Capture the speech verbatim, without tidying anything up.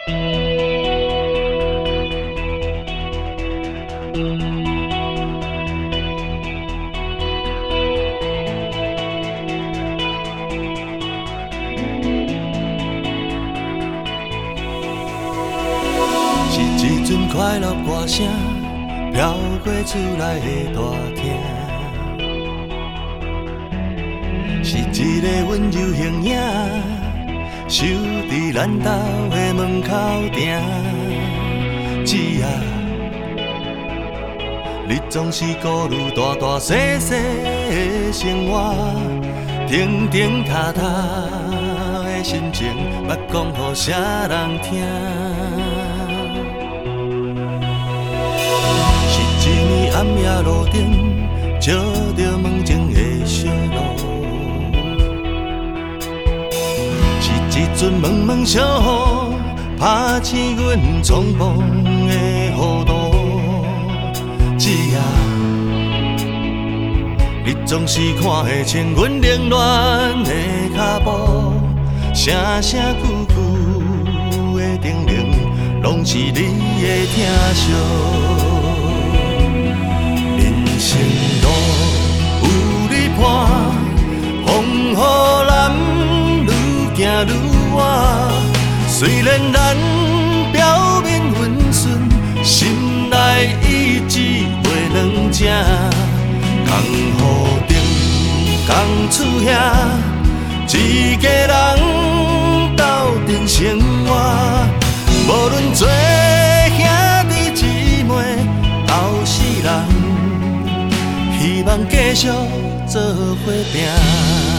是一阵快乐歌声飘过厝内的大厅，是一个温柔形影，守伫咱家的门口埕。姊啊，你总是顾虑大大小小的生活，停停踏踏的心情，捌讲予啥人听？是一暝暗夜路顶，照着梦境的小路，是一阵蒙蒙小雨，拍醒阮匆忙的糊涂。姊啊，你总是看会清阮凌乱的脚步，声声句句的叮咛，拢是你的疼惜。人生路有你伴，风雨咱愈行愈远。虽然咱表面温顺，心内意志袂两正。同屋顶，同厝遐，一家人斗阵生活。无论做兄弟姊妹，斗世人，希望继续做伙拼。